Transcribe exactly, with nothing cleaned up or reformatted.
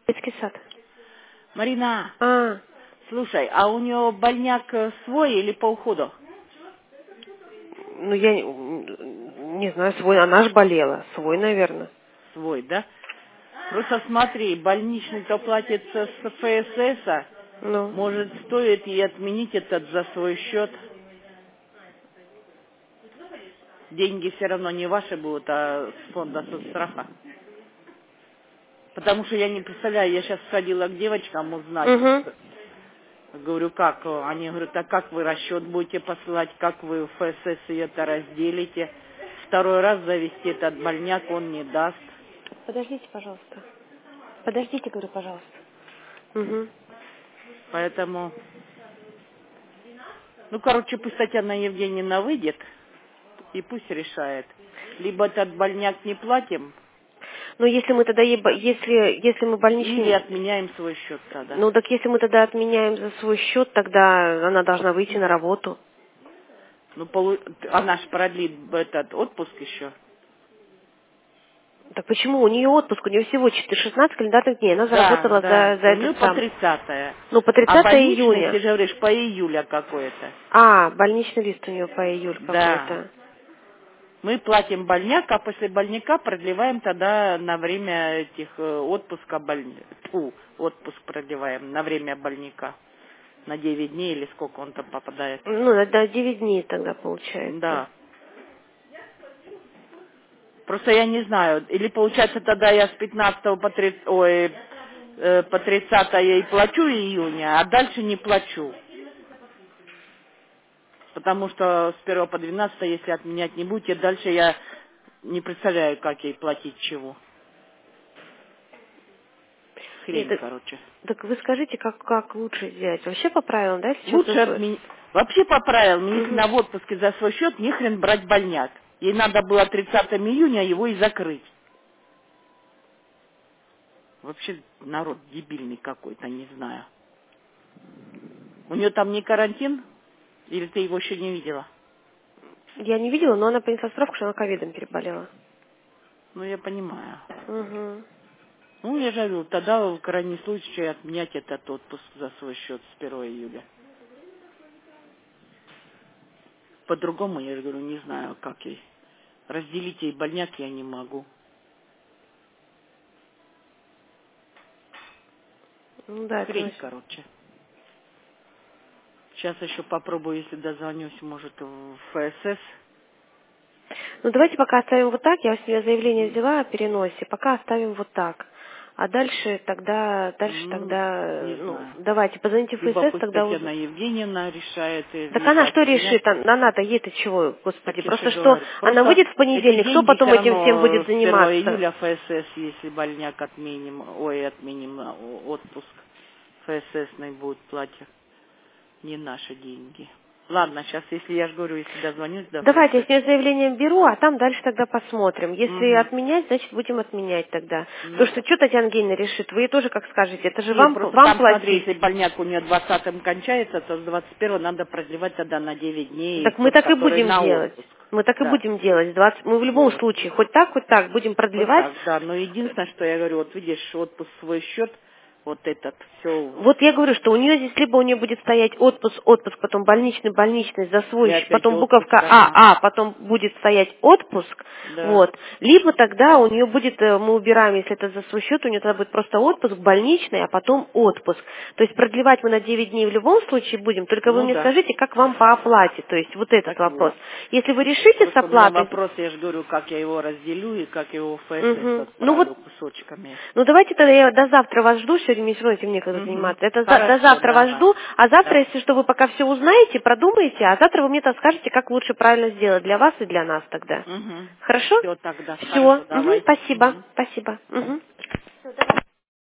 Детский сад. Марина, А, слушай, а у нее больняк э, свой или по уходу? ну я не не знаю, свой, она ж болела. Свой, наверное. Свой, да? Просто смотри, больничный-то платится с эф эс эс, -а. Ну. Может, стоит ей отменить этот за свой счет? Деньги все равно не ваши будут, а с фонда соцстраха. Потому что я не представляю, я сейчас сходила к девочкам узнать. Угу. Говорю, как? Они говорят, а как вы расчет будете посылать, как вы в эф эс эс это разделите? Второй раз завести этот больняк он не даст. Подождите, пожалуйста. Подождите, говорю, пожалуйста. Угу. Поэтому, ну, короче, пусть Татьяна Евгеньевна выйдет и пусть решает. Либо этот больняк не платим, Но если мы тогда, ей бо- если, если мы или больничный... отменяем свой счет тогда. Ну, так если мы тогда отменяем за свой счет, тогда она должна выйти на работу. Ну, полу- она ж продлит этот отпуск еще. Так почему? У нее отпуск, у нее всего четыре шестнадцать календарных дней. Она Да, заработала да. за, за У нее этот по сам. тридцатое. Ну, по А тридцатое больничный, ты июня. же говоришь, по июля какое-то. А, больничный лист у нее по июль Да. какой-то. Мы платим больняк, а после больника продлеваем тогда на время этих э, отпуска больни... Фу, отпуск продлеваем на время больника. На девять дней или сколько он там попадает. Ну, на на девять дней тогда получается. Да. Просто я не знаю. Или получается тогда я с пятнадцатого по тридцать, ой, э, по тридцатое и плачу июня, а дальше не плачу. Потому что с первого по двенадцатое, если отменять не будете, дальше я не представляю, как ей платить чего. Нет, Хрень, так, короче. так вы скажите, как, как лучше сделать? Вообще по правилам, да, если что-то Лучше свой? отменить. Вообще по правилам, если Угу. на в отпуске за свой счет, не хрен брать больняк. Ей надо было тридцатого июня его и закрыть. Вообще народ дебильный какой-то, не знаю. У нее там не карантин? Или ты его еще не видела? Я не видела, но она принесла справку, что она ковидом переболела. Ну, я понимаю. Угу. Ну, я же говорю, тогда в крайнем случае отменять этот отпуск за свой счет с первого июля. По-другому, я же говорю, не знаю, как ей. Разделить ей больняк я не могу. Ну да, это Хрень, значит. короче. Сейчас еще попробую, если дозвонюсь, может, в эф эс эс. Ну давайте пока оставим вот так. Я у себя заявление взяла о переносе. Пока оставим вот так. А дальше тогда, дальше Ну, тогда, не э, ну, знаю. давайте, позвоните в Либо эф эс, пусть тогда уз... Татьяна Евгеньевна решает, э, Так либо она что отменять. решит? Ан- Она-то ей-то чего, Так господи? я же Просто что говорю. она Просто выйдет в эти понедельник, кто деньги все потом этим всем равно будет с первого заниматься? июля эф эс эс, если больняк отменим, ой, отменим э, отпуск, эф эс эс будет платить. Не наши деньги. Ладно, сейчас, если я же говорю, если дозвонюсь до Давайте я эф эс эс. с нее заявление беру, а там дальше тогда посмотрим. Если Угу. отменять, значит будем отменять тогда. Потому Ну, что что Татьяна Евгеньевна решит, вы ей тоже как скажете, это же нет, вам, просто вам там, смотри, платить. если больняк у нее двадцатым кончается, то с двадцать первого надо продлевать тогда на девять дней Так мы тот, так и который будем на делать. отпуск. Мы так и Да, будем делать. двадцать Мы в любом вот. случае, хоть так, хоть так, будем Вот продлевать. так, да. Но единственное, что я говорю, вот видишь, отпуск свой счет, вот этот, все, Вот я говорю, что у нее здесь либо у нее будет стоять отпуск, отпуск, потом больничный, больничный за и свой счет, опять потом отпуск, буковка А, ага. А, потом будет стоять отпуск, Да. вот. Либо тогда у нее будет, э, мы убираем, если это за свой счет, у нее тогда будет просто отпуск, больничный, а потом отпуск. То есть продлевать мы на девять дней в любом случае будем, только вы Ну мне да, скажите, как вам по оплате, то есть вот этот так и вопрос. есть. Если вы решите с Просто у меня оплатой, вопрос, я же говорю, как я его разделю и как его в эф эс эс мгм. ну вот отправлю кусочками. Ну давайте тогда я до завтра вас жду, сегодня мне все равно этим некогда Угу. заниматься. Это за- до Хорошо, завтра вас давай. жду, а завтра, Давай. если что, вы пока все узнаете, продумаете, а завтра вы мне то скажете, как лучше правильно сделать для вас и для нас тогда. Угу. Хорошо? Все тогда. Все. Хорошо, давай. Спасибо. Угу. Спасибо. Мгм.